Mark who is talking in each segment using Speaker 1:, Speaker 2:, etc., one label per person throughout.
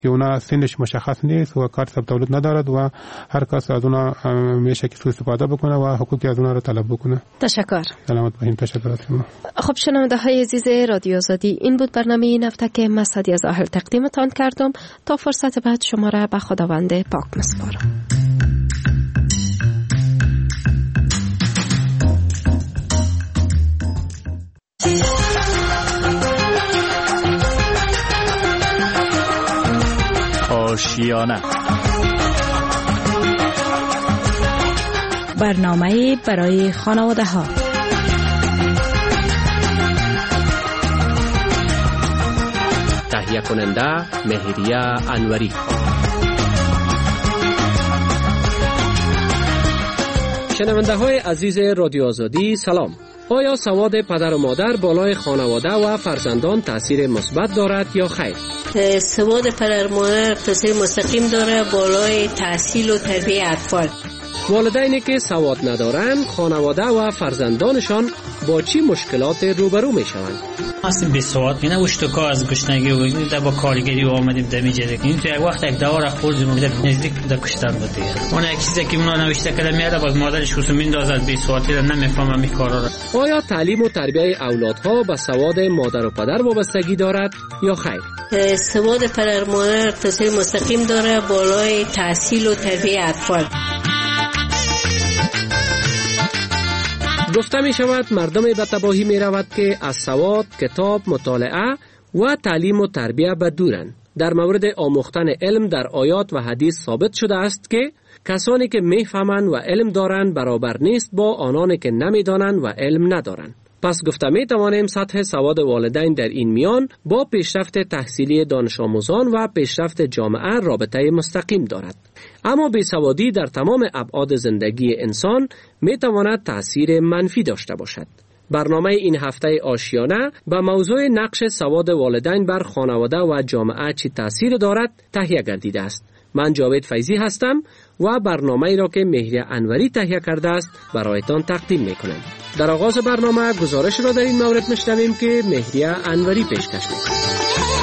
Speaker 1: که اونا سنش مشخص نیست و کارت ثبت تولد ندارد و هر کس از اونا میشه که سوء استفاده بکنه و حقوقی از اونا رو طلب بکنه.
Speaker 2: تشکر.
Speaker 1: سلامت باشین. تشکر از شما.
Speaker 2: خب شنونده های عزیز رادیو آزادی، این بود برنامه این هفته که مسعدی از اهل تقدیمتان کردم. تا فرصت بعد شما را به خداوند پاک میسپارم.
Speaker 3: آشیانه،
Speaker 4: برنامه برای خانواده ها.
Speaker 5: تهیه کننده مهریه انوری. شنونده های عزیز رادیو آزادی سلام. آیا سواد پدر و مادر بالای خانواده و فرزندان تاثیر مثبت دارد یا خیر؟
Speaker 6: سواد پدر و مادر تاثیر مستقیم داره بالای تحصیل و تربیت اطفال.
Speaker 5: والدینی که سواد ندارند خانواده و فرزندانشان با چی مشکلات روبرو می شوند؟
Speaker 7: اصلا بی سواد اینا اشتکا از گشنگی و اینا با کارگری و آمدیم دمیجه این تو یک وقت یک دوا را خوردیم و نزدیک به کشتن بود. اون یک چیزی که اونا نوشته کردن میاد باز مادرش خصوصا میندازد بی سوادی را نمیفهمه می کارا را.
Speaker 5: آیا تعلیم و تربیت اولادها به سواد مادر و پدر وابستگی دارد یا خیر؟
Speaker 6: سواد پدر و مادر تاثیر مستقیم داره بالای تحصیل و تربیت اطفال.
Speaker 5: گفته می شود مردم به تباهی می رود که از سواد، کتاب، مطالعه و تعلیم و تربیت به دورند. در مورد آموختن علم در آیات و حدیث ثابت شده است که کسانی که می فهمند و علم دارند برابر نیست با آنانی که نمی دانند و علم ندارند. پس گفته می توانیم سطح سواد والدین در این میان با پیشرفت تحصیلی دانش آموزان و پیشرفت جامعه رابطه مستقیم دارد. اما بیسوادی در تمام ابعاد زندگی انسان می تواند تأثیر منفی داشته باشد. برنامه این هفته آشیانه به موضوع نقش سواد والدین بر خانواده و جامعه چه تأثیر دارد تهیه گردیده است. من جاوید فیضی هستم و برنامه را که مهریه انوری تهیه کرده است برایتان تقدیم می کنم. در آغاز برنامه گزارش را در این مورد میشنویم که مهریه انوری پیشکش می‌کند.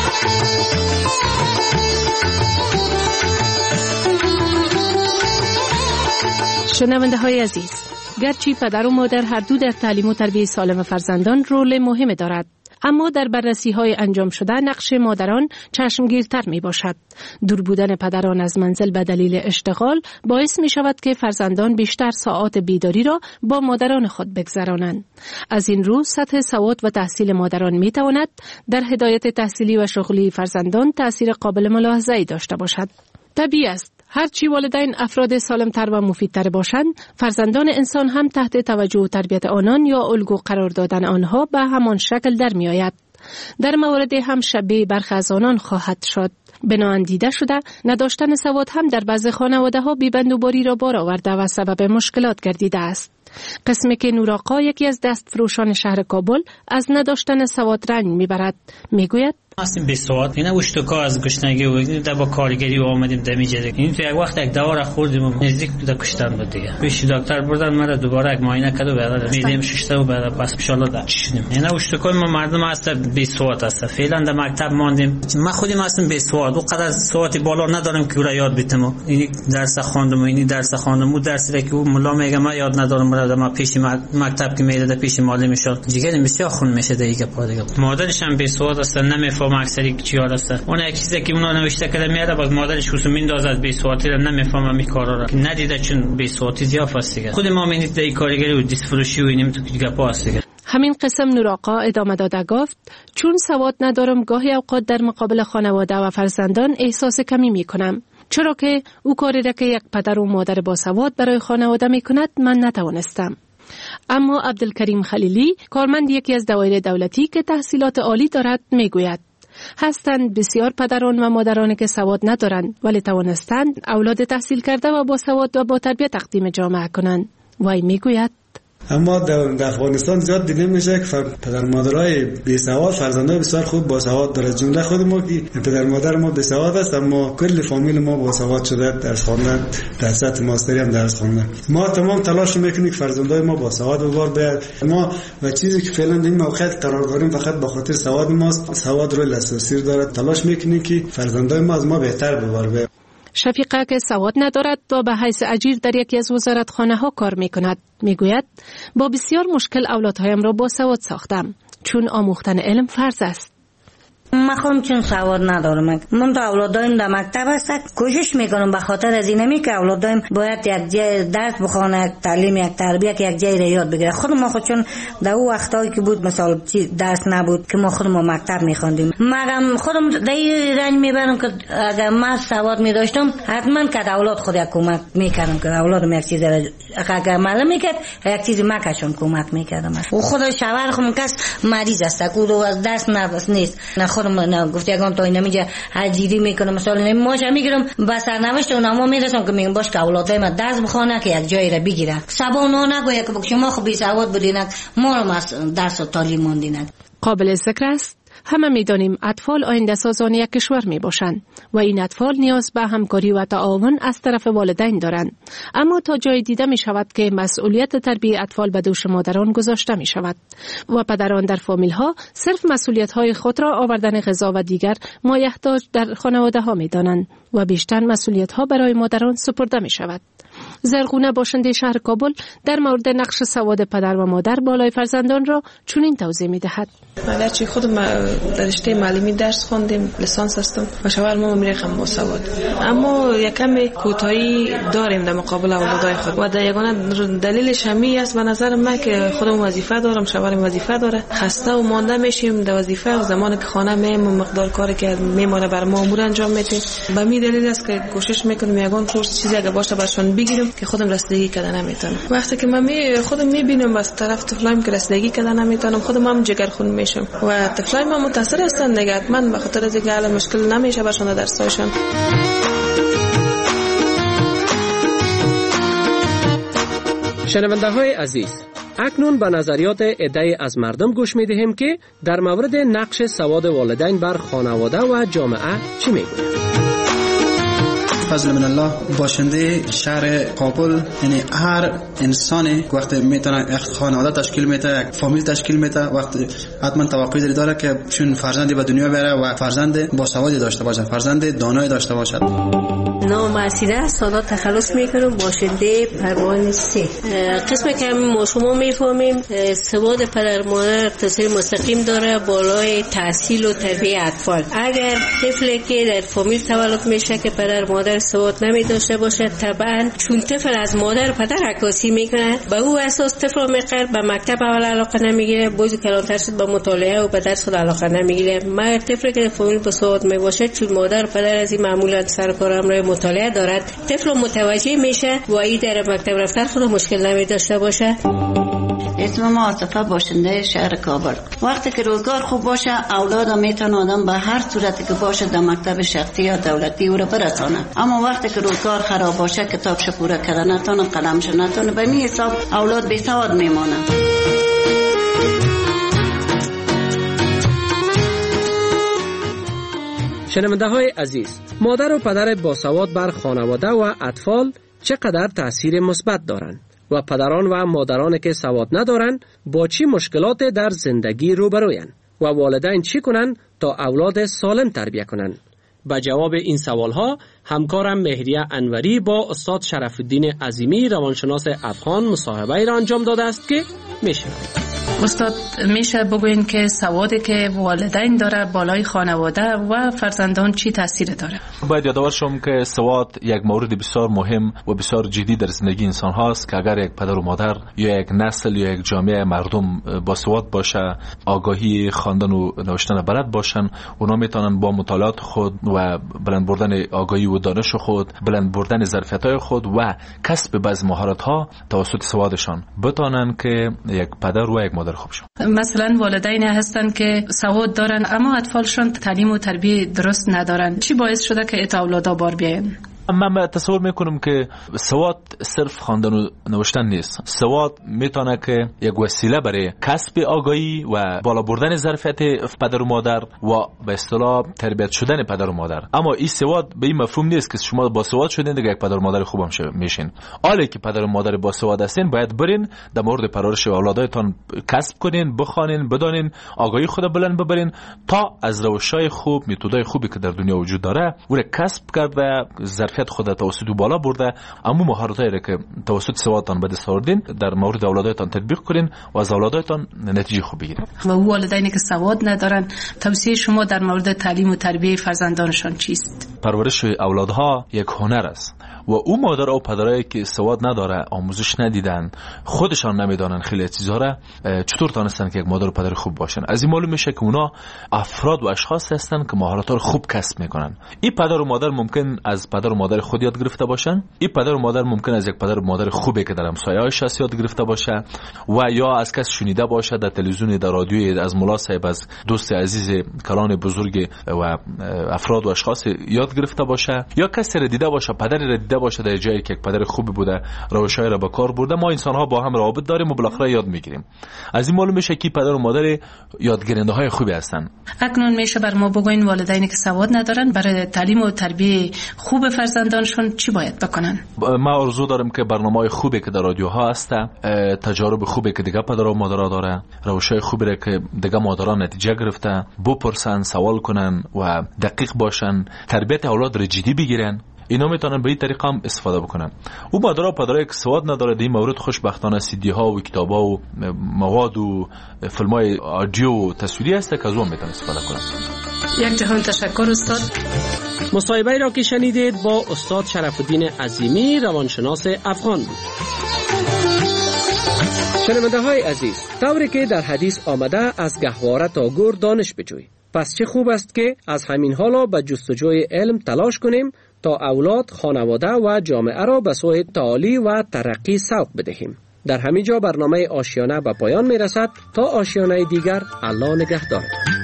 Speaker 2: شنونده های عزیز، گرچه پدر و مادر هر دو در تعلیم و تربیت سالم فرزندان رول مهمی دارد، اما در بررسی های انجام شده نقش مادران چشمگیرتر می باشد. دور بودن پدران از منزل به دلیل اشتغال باعث می شود که فرزندان بیشتر ساعات بیداری را با مادران خود بگذرانند. از این رو سطح سواد و تحصیل مادران می تواند در هدایت تحصیلی و شغلی فرزندان تأثیر قابل ملاحظه‌ای داشته باشد. طبیعی است هرچی والدین افراد سالمتر و مفیدتر باشند، فرزندان انسان هم تحت توجه و تربیت آنان یا الگو قرار دادن آنها به همان شکل در می آید. در مورد هم شبیه برخی از آنان خواهد شد. بنابراین دیده شده نداشتن سواد هم در بعض خانواده ها بی‌بندوباری را بار آورده و سبب مشکلات گردیده است. قسمی که نوراقا یکی از دستفروشان شهر کابل از نداشتن سواد رنج میبرد. میگوید
Speaker 7: اصلا بی سواد اینا اشتکا از گشنگی و اینا با کارگری و آمدیم دمیجه این تو یک وقت یک دوا را خوردیم و نزدیک به کشتن بود دیگه. پیش دکتر بردن مرا دوباره یک معاینه کرد و بعد میدیم ششته و بعد بس ان شاء الله داشتیم. اینا اشتکای ما مردم هست بی سواد است. فعلا در مکتب ماندیم. ما خودم هستم بی سواد و قدر سواد بالا ندارم که را یاد بتم. این درس خواندم و این درس خواندم و درسی که ملا میگه ما یاد ندارم. ما پیش مکتب که میره پیش معلم شد دیگه بسیار خون میشه دیگه پادگی. مادرش هم بی سواد است، نمیفهم اکثری چی هست. اون یک چیزی که اونا نوشته کردن میاد باز مادرش خصوصا میندازد بی سوادی را نمیفهمه می کارا را که ندیده چون بی سوادی زیاد است دیگه. خود ما می‌بینید در کارگری و دیسفروشی و اینم تو گپا است دیگه.
Speaker 2: همین قسم نوراقا ادامه داده گفت چون سواد ندارم گاهی اوقات در مقابل خانواده و فرزندان احساس کمی میکنم. چرا که او کاری را که یک پدر و مادر با سواد برای خانواده میکند من نتوانستم. اما عبدالکریم خلیلی کارمند یکی از دوایر دولتی که تحصیلات عالی دارد میگوید هستند بسیار پدران و مادرانی که سواد ندارند ولی توانستند اولاد تحصیل کرده و با سواد و با تربیت تقدیم جامعه کنند. وی میگوید
Speaker 3: اما در افغانستان زیاد دیده میشه که پدر مادرای بی سواد فرزندای بسیار خوب با سواد داره. جمله خود ما که پدر مادر ما بی سواد است اما کل فامیل ما با سواد شده، درس خواندن، در سطح ماستری هم درس خواندن. ما تمام تلاش میکنیم که فرزندای ما با سواد به بار بیاد. ما و چیزی که فعلا این موقعیت قرار داریم فقط به خاطر سواد ماست. سواد رول اساسی داره. تلاش میکنیم که فرزندای ما از ما بهتر به بار بیاد.
Speaker 2: شفیقه که سواد ندارد و به حیث اجیر در یکی از وزارتخانه ها کار میکند میگوید با بسیار مشکل اولادهایم را با سواد ساختم چون آموختن علم فرض است.
Speaker 8: من خودم چون سواد ندارم، من تا اولادایم در مکتب هست کوشش میکنم به خاطر از اینمی که اولادایم باید یک جای درس بخونه، تعلیم یک تربیت یک جای را یاد بگیره. خودم ما خود چون در اون وقتایی که بود مثلا درس نبود که ما خودم مکتب میخواندیم، مگم خودم در این رنج میبرم که اگر من سواد میداشتم حتما که اولاد خود یک کمک میکردم که اولادم یک چیز را اگر معلم میکرد یک چیزی مکشون کمک میکردم. و خود شوهر خودم کس مریض است که از درس نبس نیست، خودم نه گفت یگان تا اینا میگه حجیری میکنم مثلا ماش میگیرم با سرنوشت اونها میرسم که میگم باش که اولادای ما درس بخونه که یک جایی را بگیره. سبا نگویا که شما خب بی سواد بودین ما رو درس و تعلیم موندین.
Speaker 2: قابل ذکر است همه میدانیم اطفال آینده سازان یک کشور می باشند و این اطفال نیاز به همکاری و تعاون از طرف والدین دارند. اما تا جای دیده می شود که مسئولیت تربیت اطفال به دوش مادران گذاشته می شود و پدران در فامیل ها صرف مسئولیت های خود را آوردن غذا و دیگر مایحتاج در خانواده ها می دانند و بیشتر مسئولیت ها برای مادران سپرده می شود. زرغونه باشنده شهر کابل در مورد نقش سواد پدر و مادر بالای فرزندان را چنین توضیح می دهد.
Speaker 9: من چی خودم در رشته معلمی درس خواندم، لیسانس هستم و شوهر ما میرخم با سواد، اما یکم کوتاهی داریم در مقابل اولادای خود و در یگانه دلیلش همی است به نظر من که خودم وظیفه دارم، شوهرم وظیفه داره، خسته و مانده میشیم در وظیفه. زمانی که خانه میام مقدار کاری که میمونه بر ما امور انجام میدیم. به می دلیل است که کوشش میکنم یگان کورس چیزی اگه باشه برشون بگیرم که خودم رسیدگی کردن نمیتونم. وقتی که من خودم میبینم از طرف طفلایم که رسیدگی کردن نمیتونم، خودم هم جگرخون میشم و طفلایم هم متاثر هستن دیگه. من به خاطر از اینکه الان مشکل نمیشه برشون درسایشون.
Speaker 5: شنونده های عزیز، اکنون به نظریات عده‌ای از مردم گوش میدهیم که در مورد نقش سواد والدین بر خانواده و جامعه چی میگویند.
Speaker 10: فضل من الله باشنده شهر کابل، یعنی هر انسانی وقتی میتونه یک خانواده تشکیل میده، یک فامیل تشکیل میده، وقتی حتما توقعی داره که چون فرزندی به دنیا بیاره و فرزند با سوادی داشته باشه، فرزند دانایی داشته باشد.
Speaker 6: نام اسیده سادات تخلص میکنم، باشنده پروانه 3. قسمی که ما شما میفهمیم سواد پدر مادر تاثیر مستقیم داره بالای تحصیل و تربیت اطفال. اگر طفلی که در فامیل تولد میشه که پدر مادر سواد نمی داشته باشه، طبعا چون طفل از مادر و پدر عکاسی میکنه، به او اساس طفل میقر به مکتب اول علاقه نمیگیره، بازی کلانتر شد به مطالعه و به درس خود علاقه نمیگیره. مگر طفلی که فامیل با سواد می باشه، چون مادر و پدر از این معمولا سر کار امر مطالعه دارد، طفل متوجه میشه و این در مکتب رفتن خود مشکل نمی داشته باشه.
Speaker 11: اسم ما عاطفه باشنده شهر کابل. وقتی که روزگار خوب باشه اولاد میتونه آدم به هر صورتی که باشه در مکتب شخصی یا دولتی او رو برسانه، اما وقتی که روزگار خراب باشه کتابش پوره کردن نتونه، قلمش نتونه، به این حساب اولاد بی سواد میمونه.
Speaker 5: شنونده های عزیز، مادر و پدر باسواد بر خانواده و اطفال چقدر تأثیر مثبت دارند و پدران و مادران که سواد ندارند با چی مشکلات در زندگی روبرویند و والدین چی کنند تا اولاد سالم تربیت کنند؟ با جواب این سوالها همکارم مهریه انوری با استاد شرف الدین عظیمی روانشناس افغان مصاحبه را انجام داده است که میشنوید.
Speaker 2: استاد میشه بگوین که سوادی که والدین داره بالای خانواده و فرزندان چی تاثیر داره؟
Speaker 12: باید یادآور شم که سواد یک مورد بسیار مهم و بسیار جدی در زندگی انسان هاست که اگر یک پدر و مادر یا یک نسل یا یک جامعه مردم با سواد باشه، آگاهی خواندن و نوشتن بلد باشن، اونا میتونن با مطالعات خود و بلند بردن آگاهی و دانش خود، بلند بردن ظرفیت‌های خود و کسب بعض مهارت‌ها توسط سوادشان بتونن که یک پدر و یک مادر خوب شن.
Speaker 2: مثلا والدین هستن که سواد دارن اما اطفالشون تعلیم و تربیت درست ندارن، چی باعث شده که اولادها بار بیاین؟
Speaker 12: من تصور میکنم که سواد صرف خواندن و نوشتن نیست. سواد میتونه که یک وسیله برای کسب آگاهی و بالا بردن ظرفیت پدر و مادر و به اصطلاح تربیت شدن پدر و مادر. اما این سواد به این مفهوم نیست که شما با سواد شدین دیگه یک پدر و مادر خوب میشین. حالی که پدر و مادر با سواد هستین باید برین در مورد پرورش اولادایتان کسب کنین، بخوانین، بدانین، آگاهی خود بلند ببرین تا از روش‌های خوب، متدای خوبی که در دنیا وجود داره اون کسب کرده، ظرفیت خود توسط بالا برده، اما مهارتایی را که توسط سوادتان به دست آوردین در مورد اولادایتان تطبیق کنین و از اولادایتان نتیجه خوب بگیرین.
Speaker 2: و والدینی که سواد ندارن، توصیه شما در مورد تعلیم و تربیت فرزندانشان چیست؟
Speaker 12: پرورش اولادها یک هنر است و او مادر و پدرایی که سواد نداره، آموزش ندیدن، خودشان نمیدانن خیلی چیزا را، چطور تونستن که یک مادر و پدر خوب باشن؟ از این معلوم میشه که اونا افراد و اشخاص هستن که مهارت‌ها رو خوب کسب میکنن. این پدر و مادر ممکن از پدر و مادر خود یاد گرفته باشن، این پدر و مادر ممکن از یک پدر و مادر خوبی که در همسایه‌اش هست یاد گرفته باشه و یا از کس شنیده باشه در تلویزیون، در رادیو، از ملا صاحب، از دوست عزیز، کلان بزرگ و افراد و اشخاص یاد گرفته باشه، یا کسی را دیده باشه، پدری را دیده باشه در جایی که یک پدر خوبی بوده، روش‌های را به کار برده. ما انسان‌ها با هم روابط داریم و بالاخره یاد میگیریم. از این معلوم میشه که پدر و مادر یادگیرنده‌های خوبی هستن.
Speaker 2: اکنون میشه بر ما بگوین والدینی که سواد ندارن برای تعلیم و تربیت خوب فرزندانشون چی باید بکنن؟
Speaker 12: ما آرزو دارم که برنامه‌های خوبی که در رادیوها هسته، تجارب خوبی که دیگه پدر و مادرها داره، روش‌های خوبی را که دیگه مادران نتیجه گرفته، بپرسن، سوال کنن و دقیق باشن، تربیت اولاد را جدی بگیرن. اینا میتونن به این طریقه هم استفاده بکنن. او مادر و پدرایی که سواد نداره در این مورد خوشبختانه CD ها و کتاب ها و مواد و فیلم های آدیو و تصویری هست که از اون میتونن استفاده کنن.
Speaker 2: یک جهان تشکر استاد.
Speaker 5: مصاحبه را که شنیدید با استاد شرف الدین عظیمی، روانشناس افغان بود. شنونده های عزیز، طوری که در حدیث آمده از گهواره تا گور دانش بجوی. پس چه خوب است که از همین حالا به جستجوی علم تلاش کنیم تا اولاد، خانواده و جامعه را به سوی تعالی و ترقی سوق بدهیم. در همین جا برنامه آشیانه به پایان می رسد. تا آشیانه دیگر، الله نگهدار.